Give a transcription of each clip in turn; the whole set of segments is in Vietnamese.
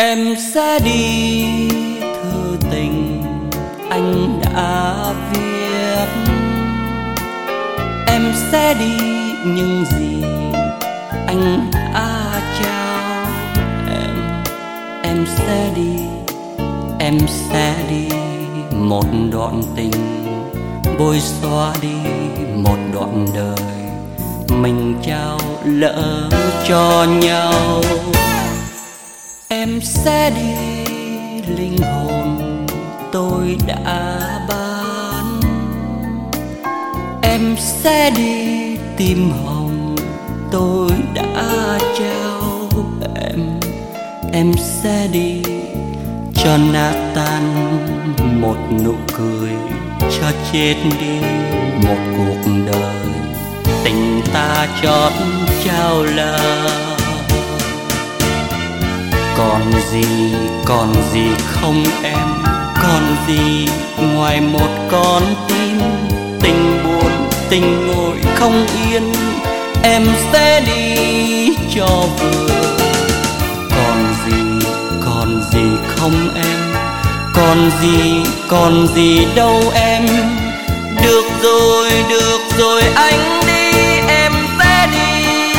Em sẽ đi thư tình anh đã viết. Em sẽ đi những gì anh đã trao em. Em sẽ đi, em sẽ đi một đoạn tình, bôi xóa đi một đoạn đời mình trao lỡ cho nhau. Em sẽ đi linh hồn tôi đã bán. Em sẽ đi tim hồng tôi đã trao em. Em sẽ đi cho nát tan một nụ cười, cho chết đi một cuộc đời tình ta chót trao lỡ. Còn gì không em, còn gì ngoài một con tim tình buồn tình ngồi không yên. Em sẽ đi cho vừa. Còn gì không em, còn gì đâu em. Được rồi anh đi. Em sẽ đi,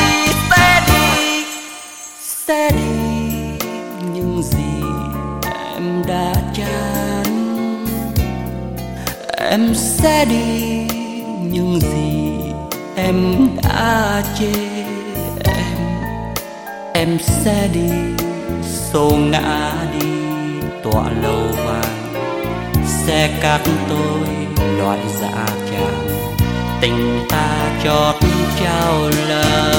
sẽ đi những gì em đã chán. Em sẽ đi những gì em đã chê em sẽ đi xô ngã đi tọa lâu vàng, xe cát tôi loại dạ tràng tình ta chót trao lỡ.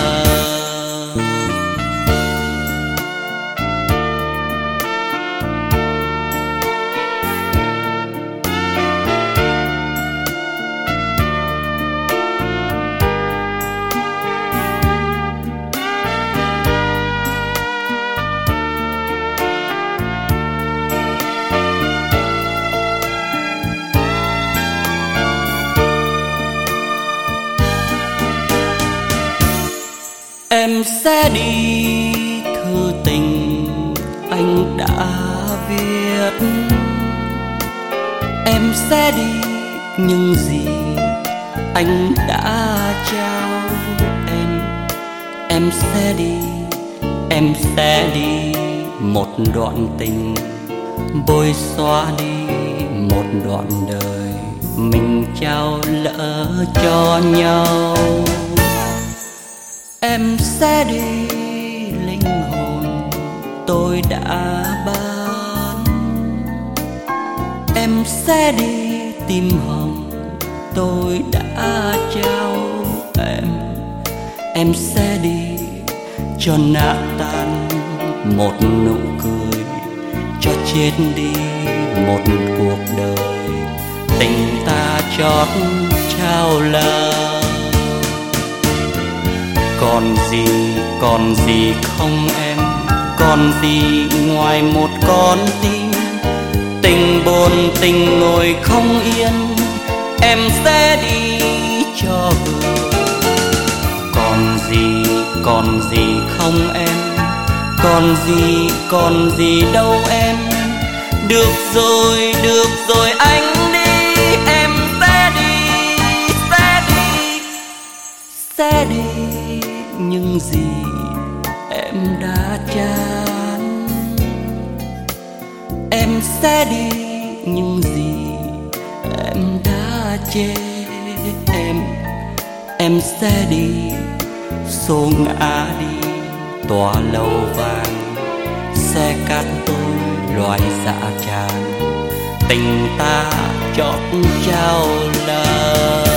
Em sẽ đi thư tình anh đã viết. Em sẽ đi những gì anh đã trao em. Em sẽ đi một đoạn tình, bôi xóa đi một đoạn đời mình trao lỡ cho nhau. Em sẽ đi linh hồn tôi đã bán. Em sẽ đi tim hồng tôi đã trao em. Em sẽ đi cho nát tan một nụ cười, cho chết đi một cuộc đời tình ta chót trao lỡ. Còn gì không em, còn gì ngoài một con tim tình buồn tình ngồi không yên. Em sẽ đi cho vừa. Còn gì không em, còn gì đâu em. Được rồi anh đi. Em sẽ đi những gì em đã chán. Em sẽ đi những gì em đã chê em sẽ đi xô ngã đi tòa lâu vàng, xe cát tôi loại dạ tràng tình ta chót trao lỡ.